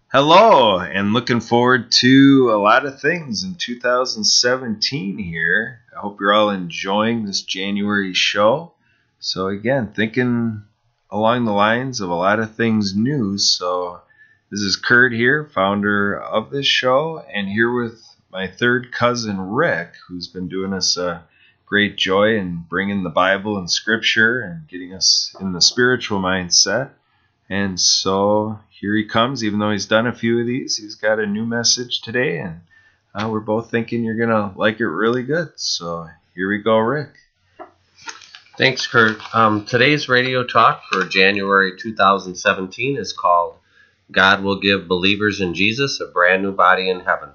Hello, and looking forward to a lot of things in 2017 here. I hope you're all enjoying this January show. So, again, thinking along the lines of a lot of things new. So, this is Kurt here, founder of this show, and here with my third cousin, Rick, who's been doing us a great joy in bringing the Bible and Scripture and getting us in the spiritual mindset. And so here he comes, even though he's done a few of these. He's got a new message today, and we're both thinking you're going to like it really good. So here we go, Rick. Thanks, Kurt. Today's radio talk for January 2017 is called God Will Give Believers in Jesus a Brand New Body in Heaven.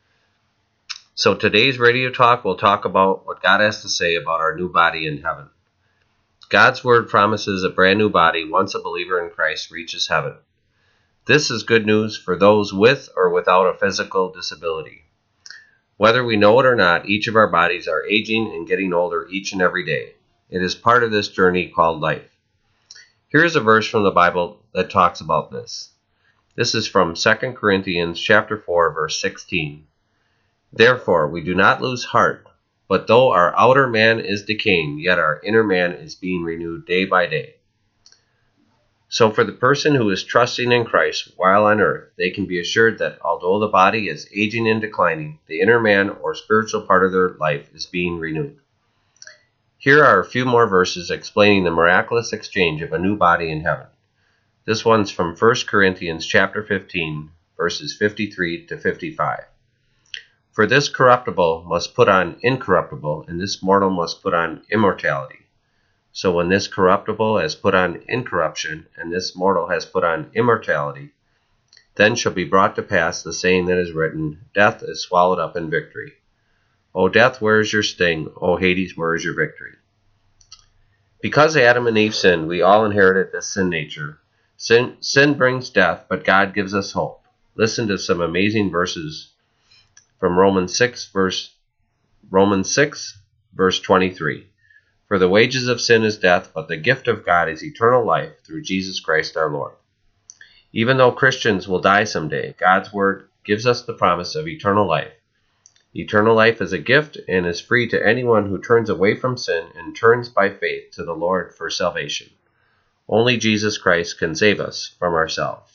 So today's radio talk will talk about what God has to say about our new body in heaven. God's Word promises a brand new body once a believer in Christ reaches heaven. This is good news for those with or without a physical disability. Whether we know it or not, each of our bodies are aging and getting older each and every day. It is part of this journey called life. Here is a verse from the Bible that talks about this. This is from 2 Corinthians chapter 4, verse 16. Therefore, we do not lose heart. But though our outer man is decaying, yet our inner man is being renewed day by day. So for the person who is trusting in Christ while on earth, they can be assured that although the body is aging and declining, the inner man or spiritual part of their life is being renewed. Here are a few more verses explaining the miraculous exchange of a new body in heaven. This one's from 1 Corinthians chapter 15, verses 53 to 55. For this corruptible must put on incorruptible, and this mortal must put on immortality. So when this corruptible has put on incorruption, and this mortal has put on immortality, then shall be brought to pass the saying that is written, Death is swallowed up in victory. O death, where is your sting? O Hades, where is your victory? Because Adam and Eve sinned, we all inherited this sin nature. Sin brings death, but God gives us hope. Listen to some amazing verses from Romans 6, verse 23. For the wages of sin is death, but the gift of God is eternal life through Jesus Christ our Lord. Even though Christians will die someday, God's Word gives us the promise of eternal life. Eternal life is a gift and is free to anyone who turns away from sin and turns by faith to the Lord for salvation. Only Jesus Christ can save us from ourselves.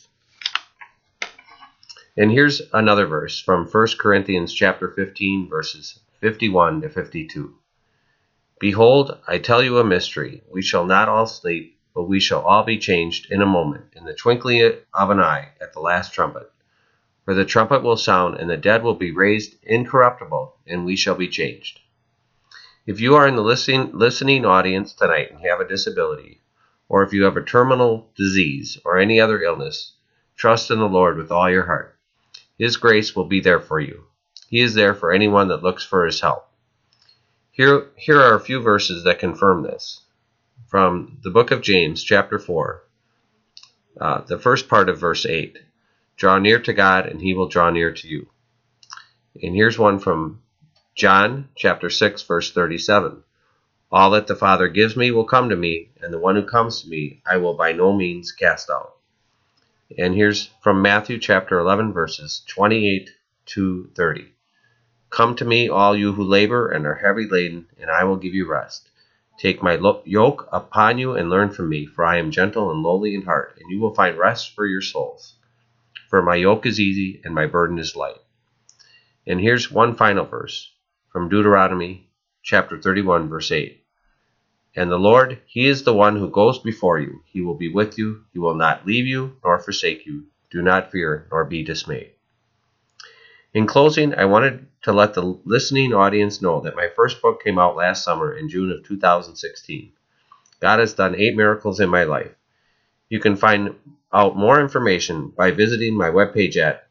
And here's another verse from 1 Corinthians chapter 15, verses 51 to 52. Behold, I tell you a mystery. We shall not all sleep, but we shall all be changed in a moment, in the twinkling of an eye, at the last trumpet. For the trumpet will sound, and the dead will be raised incorruptible, and we shall be changed. If you are in the listening audience tonight and have a disability, or if you have a terminal disease or any other illness, trust in the Lord with all your heart. His grace will be there for you. He is there for anyone that looks for his help. Here are a few verses that confirm this. From the book of James, chapter 4, the first part of verse 8. Draw near to God, and he will draw near to you. And here's one from John, chapter 6, verse 37. All that the Father gives me will come to me, and the one who comes to me I will by no means cast out. And here's from Matthew chapter 11, verses 28 to 30. Come to me, all you who labor and are heavy laden, and I will give you rest. Take my yoke upon you and learn from me, for I am gentle and lowly in heart, and you will find rest for your souls. For my yoke is easy and my burden is light. And here's one final verse from Deuteronomy chapter 31, verse 8. And the Lord, he is the one who goes before you. He will be with you. He will not leave you nor forsake you. Do not fear nor be dismayed. In closing, I wanted to let the listening audience know that my first book came out last summer in June of 2016. God has done 8 miracles in my life. You can find out more information by visiting my webpage at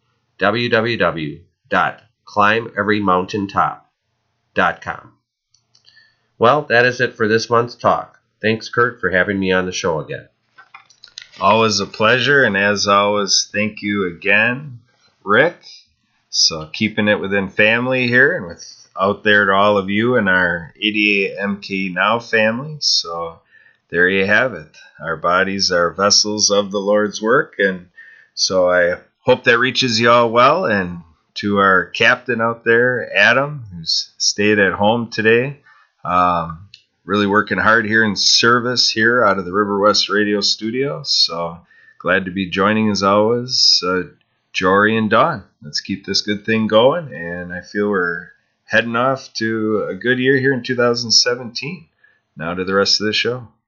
www.climbeverymountaintop.com. Well, that is it for this month's talk. Thanks, Kurt, for having me on the show again. Always a pleasure, and as always, thank you again, Rick. So keeping it within family here and with out there to all of you and our ADA MK Now family. So there you have it. Our bodies are vessels of the Lord's work, and so I hope that reaches you all well. And to our captain out there, Adam, who's stayed at home today, really working hard here in service here out of the River West Radio Studio. So glad to be joining as always, Jory and Dawn. Let's keep this good thing going. And I feel we're heading off to a good year here in 2017. Now to the rest of the show.